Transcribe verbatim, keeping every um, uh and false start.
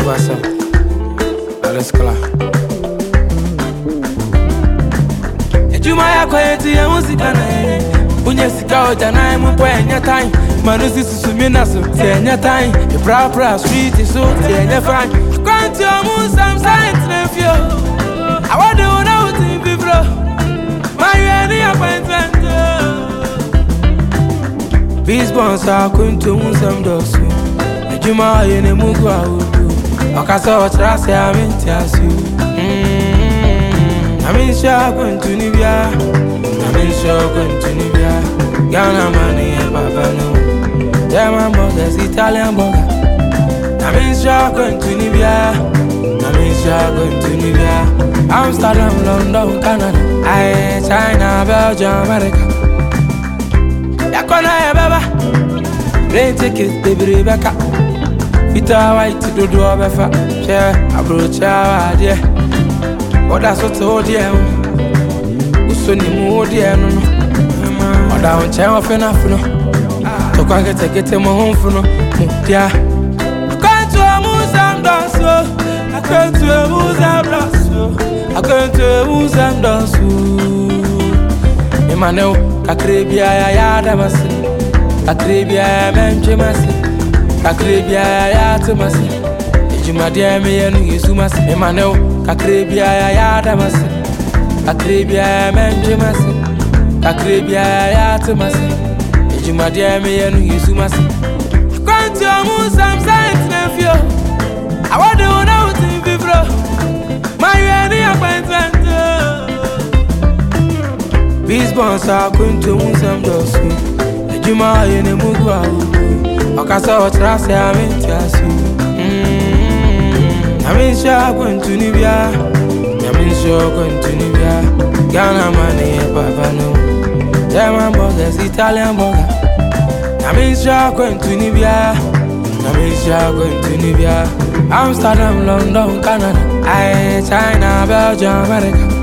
what's up? Alles klar. Ejumaya kweti ya muzika na ye. Unye sika oja na ye mpo enya time. Manusi susumina so te enya time. E pra pra street so te enya fine. Kwanti omu some science na fio. Awade una uti vibro. My any appointment. These bones are going to win some dosu. Ejuma yene mugu audu. Okasa otrase aminti asu. I'm sure going to Nibia. I'm sure going to Nibia. Ghana money and Papa no. German burgers, Italian burger. I'm sure going to Nibia. I'm sure going to Nibia. Amsterdam, London, Canada. I China, Belgium, America. Yakona ya baba. Plane ticket, baby Rebecca. Vita white to do a befa. Share a brooch, dear. What that's what told you. Usoni mu dear no. Oda on chair of enough no. To go get a get him home for no. Dear. I can't do a moose and dance. I can't do a moose and dance. I can't do a moose and dance. Emmanuel, Kakribia Yadamasi. Kakribia Menjimasi. Kakribia Yatamasi. Ejuma me and Yusumas. Emmanuel, Kakribia Yadamasi. Kakribia Menjimasi. Kakribia Yatamasi. Ejuma me and Yusumas. I can't do some science nephew. I want to know to be bro. My any appointment. These bones are going to win some dosu. Ejuma yene mugu audu. Okasa otrase aminti asu. I'm sure going to Nibia. I'm sure going to Nibia. Ghana money and Papa no. German burgers, Italian burger. I'm sure going to Nibia. I'm sure going to Nibia. Amsterdam, London, Canada. I China, Belgium, America.